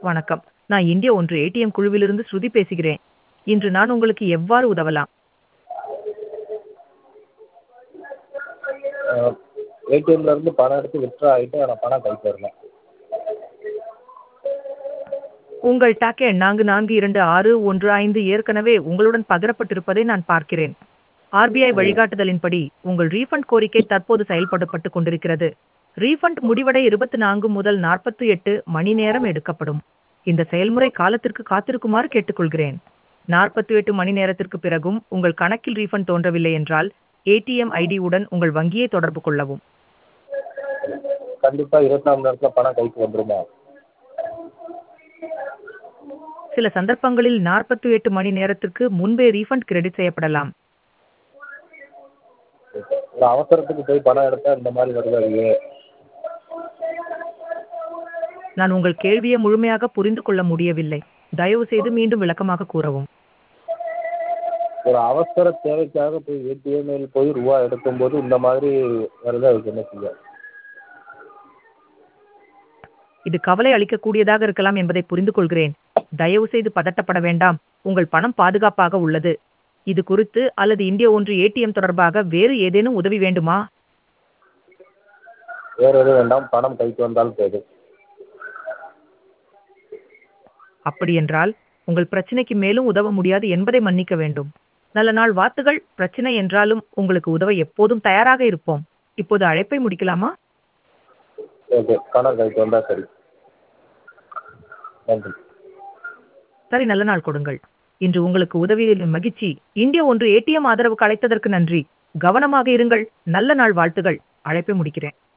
வணக்கம். நான் இந்திய ஒன்று ஏடிஎம் குழுவிலிருந்து ஸ்ருதி பேசுகிறேன். இன்று நான் உங்களுக்கு எவ்வாறு உதவலாம்? ஏடிஎம்ல இருந்து பணம் எடுத்து வித்ட்ரா ஆயிட்டு ஆனா பணம் கைக்கு வரல. உங்கள் டாக் எண் 442615 ஏற்கனவே உங்களுடன் பகிரப்பட்டிருப்பதை நான் பார்க்கிறேன். ஆர்பிஐ ம். வழிகாட்டுதலின்படி உங்கள் ரீஃபண்ட் கோரிக்கை தற்போது செயல்படப்பட்டுக் கொண்டிருக்கிறது. ரீஃபண்ட் முடிவடைய 24 முதல் 48 மணி நேரம் எடுக்கப்படும். இந்த செயல்முறை காலத்திற்கு காத்திருக்குமாறு கேட்டுக்கொள்கிறேன். 48 மணி நேரத்திற்கு பிறகும் உங்கள் கணக்கில் ரீஃபண்ட் தோன்றவில்லை என்றால் ஏடிஎம் ஐடி உடன் உங்கள் வங்கியை தொடர்பு கொள்ளவும். கண்டிப்பா 24 மணி நேரத்துல பணம் கைக்கு வந்துருமா? சில சந்தர்ப்பங்களில் 48 மணி நேரத்திற்கு முன்பே ரீஃபண்ட் கிரெடிட் செய்யப்படலாம். ஒரு அவசரத்துக்கு போய் பணம் எடுத்தா இந்த மாரி வருது. நான் உங்கள் கேள்வியை முழுமையாக புரிந்து கொள்ள முடியவில்லை. தயவு செய்து மீண்டும் விளக்கமாக கூறவும். ஒரு அவசர தேவைக்காக போய் ஏடிஎம்மில் போய் ரூபா எடுக்கும்போது இந்த மாதிரி வருது, அதுக்கு என்ன செய்ய? இது கவலை அளிக்கக்கூடியதாக இருக்கலாம் என்பதை புரிந்து கொள்கிறேன். தயவு செய்து பதட்டப்பட வேண்டாம். உங்கள் பணம் பாதுகாப்பாக உள்ளது. இது குறித்து அல்லது இந்திய ஒன்று ஏடிஎம் தொடர்பாக வேறு ஏதேனும் உதவி வேண்டுமா? வேற எதுவும் வேண்டாம், பணம் கைக்கு வந்தால் போதும். அப்படியென்றால் உங்கள் பிரச்சனைக்கு மேலும் உதவ முடியாது என்பதை மன்னிக்க வேண்டும். நல்ல நாள் வாழ்த்துகள். பிரச்சனை என்றாலும் உங்களுக்கு உதவ எப்போதும் தயாராக இருப்போம். இப்போது அழைப்பை முடிக்கலாமா? ஓகே, பணம் கைக்கு வந்தா சரி. நன்றி. சரி, நல்ல நாள் கொடுங்கள். இன்று உங்களுக்கு உதவியில் மகிழ்ச்சி. இந்திய ஒன்று ஏடிஎம் ஆதரவுக்கு அழைத்ததற்கு நன்றி. கவனமாக இருங்கள். நல்ல நாள் வாழ்த்துகள். அழைப்பை முடிக்கிறேன்.